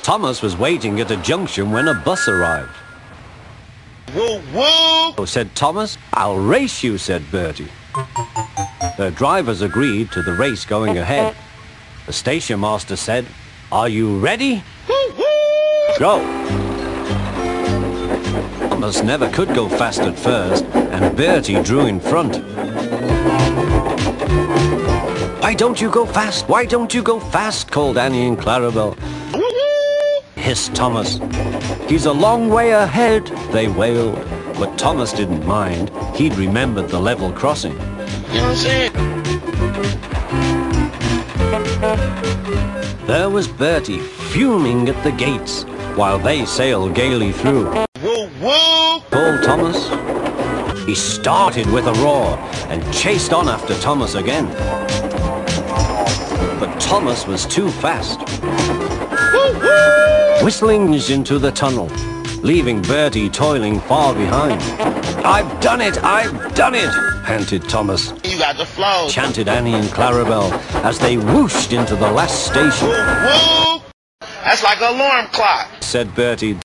Thomas was waiting at a junction when a bus arrived. Woo woo! Said Thomas. "I'll race you," said Bertie. The drivers agreed to the race going ahead. The station master said, "Are you ready? Woo woo! Go!" Thomas never could go fast at first, and Bertie drew in front. "Why don't you go fast? Why don't you go fast?" called Annie and Clarabel. Hissed Thomas. "He's a long way ahead," they wailed. But Thomas didn't mind. He'd remembered the level crossing. You know what I'm saying? There was Bertie fuming at the gates while they sailed gaily through. Woo woo! Called Thomas. He started with a roar and chased on after Thomas again. But Thomas was too fast. Woo woo! Whistling into the tunnel, leaving Bertie toiling far behind. "I've done it! I've done it!" panted Thomas. You got the flow. Chanted Annie and Clarabel as they whooshed into the last station. Woo woo! That's like an alarm clock. Said Bertie.